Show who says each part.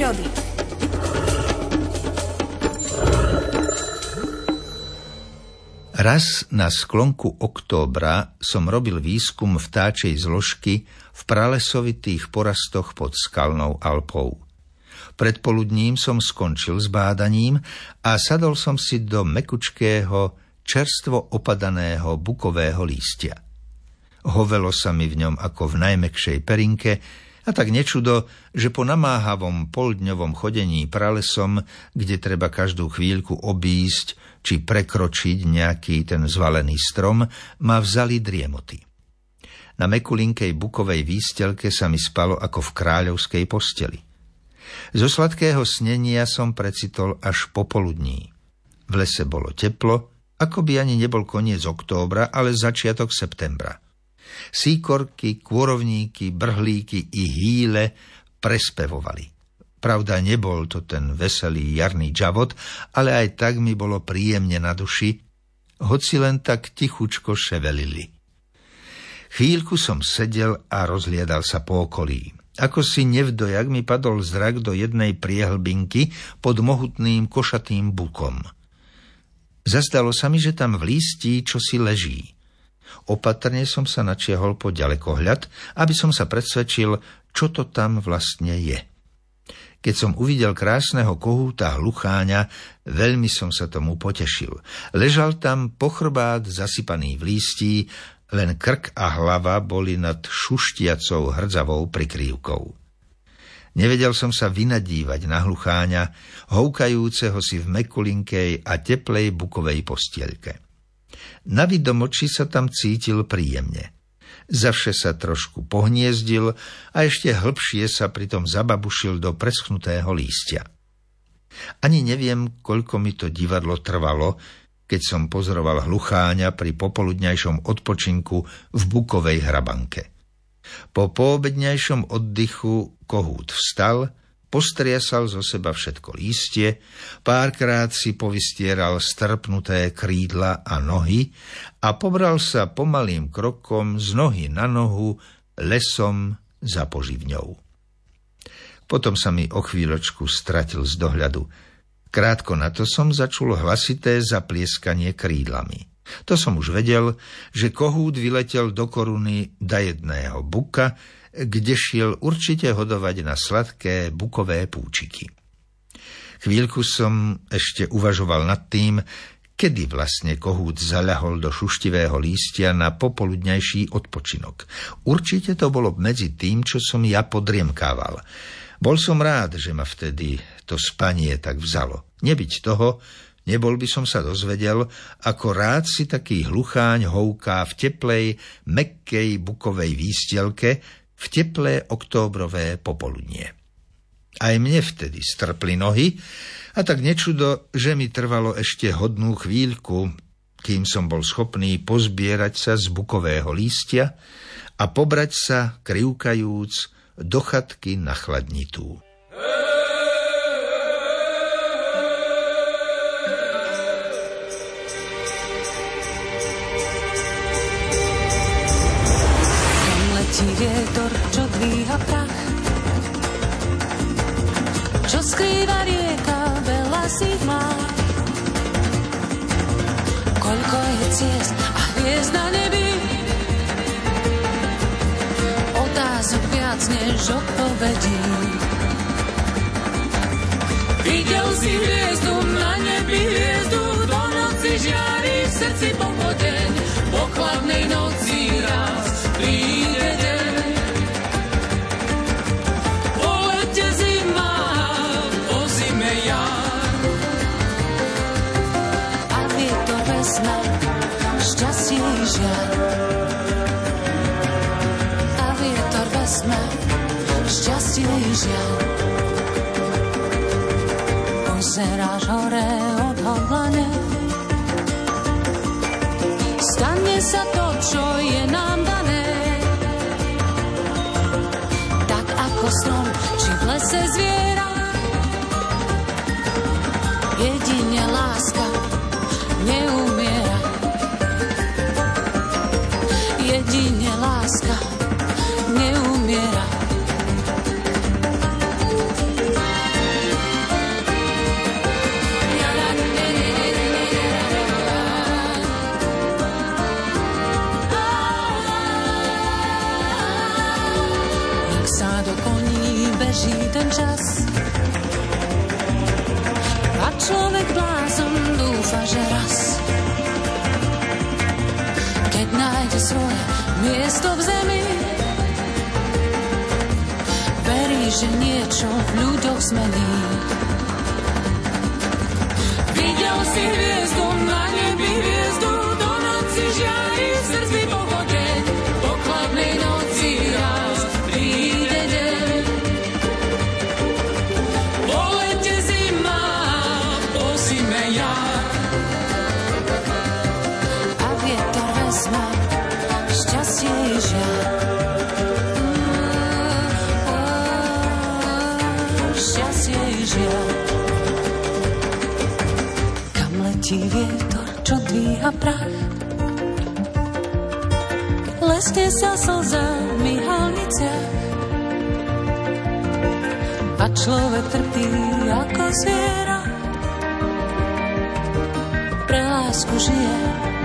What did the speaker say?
Speaker 1: prírody.
Speaker 2: Raz na sklonku októbra som robil výskum vtáčej zložky v pralesovitých porastoch pod Skalnou Alpou. Predpoludním som skončil s bádaním a sadol som si do mekučkého, čerstvo opadaného bukového lístia. Hovelo sa mi v ňom ako v najmäkšej perinke a tak nečudo, že po namáhavom poldňovom chodení pralesom, kde treba každú chvíľku obísť či prekročiť nejaký ten zvalený strom, ma vzali driemoty. Na mekulinkej bukovej výstelke sa mi spalo ako v kráľovskej posteli. Zo sladkého snenia som precitol až popoludní. V lese bolo teplo, ako by ani nebol koniec októbra, ale začiatok septembra. Síkorky, kôrovníky, brhlíky i hýle prespevovali. Pravda, nebol to ten veselý jarný džavot, ale aj tak mi bolo príjemne na duši, hoci len tak tichučko ševelili. Chvíľku som sedel a rozhliadal sa po okolí. Ako si nevdojak mi padol zrak do jednej priehlbinky pod mohutným košatým bukom. Zazdalo sa mi, že tam v lístí čosi leží. Opatrne som sa načiahol po ďalekohľad, aby som sa presvedčil, čo to tam vlastne je. Keď som uvidel krásneho kohúta hlucháňa, veľmi som sa tomu potešil. Ležal tam pochrbát zasypaný v lístí, len krk a hlava boli nad šuštiacou hrdzavou prikrývkou. Nevedel som sa vynadívať na hlucháňa, houkajúceho si v mekulinkej a teplej bukovej postielke. Na vidom oči sa tam cítil príjemne. Zavše sa trošku pohniezdil a ešte hlbšie sa pritom zababušil do preschnutého lístia. Ani neviem, koľko mi to divadlo trvalo, keď som pozoroval hlucháňa pri popoludňajšom odpočinku v bukovej hrabanke. Po poobedňajšom oddychu kohút vstal, postriasal zo seba všetko lístie, párkrát si povystieral strpnuté krídla a nohy a pobral sa pomalým krokom z nohy na nohu lesom za poživňou. Potom sa mi o chvíľočku stratil z dohľadu. Krátko na to som začul hlasité zaplieskanie krídlami. To som už vedel, že kohút vyletel do koruny dajedného buka, kde šiel určite hodovať na sladké bukové púčiky. Chvíľku som ešte uvažoval nad tým, kedy vlastne kohút zaľahol do šuštivého lístia na popoludňajší odpočinok. Určite to bolo medzi tým, čo som ja podriemkával. Bol som rád, že ma vtedy to spanie tak vzalo. Nebyť toho, nebol by som sa dozvedel, ako rád si taký hlucháň houká v teplej, mäkkej bukovej výstielke, v teplé októbrové popoludnie. Aj mne vtedy strpli nohy a tak nečudo, že mi trvalo ešte hodnú chvíľku, kým som bol schopný pozbierať sa z bukového lístia a pobrať sa, krivkajúc, do chatky na chladnitú.
Speaker 3: Vietor, čo dvíha prach, čo skrýva rieka, veľa si má. Koľko je ciest a hviezd na nebi, otázok viac než odpovedí. Videl si hviezdu na nebi, hviezdu do noci žiari, v srdci pochodeň, po chladnej noci raz príde deň. Šťastie i žiaľ. A vietor vezme šťastie i žiaľ. Pozeráš hore odhodlane, stane sa to, čo je nám dané. Tak ako strom, či v lese zviera, jedine láska neumiera. Jedine láska neumiera.
Speaker 1: beží ten čas. A človek blázon dúfa, že raz, keď nájde svoje miesto v zemi, verí, že niečo v ľuďoch zmení. Videl si hviezdu na nebi, hviezdu do noci žiari, v srdci pohodeň, po chladnej noci raz príde deň. Po lete zima, po zime jar, a vietor vezme šťastie i žiar. Šťastie i žiar. Kam letí vietor, čo dvíha prach? Lesne sa slza v myhalniciach a človek trpí ako zviera. Pre lásku žije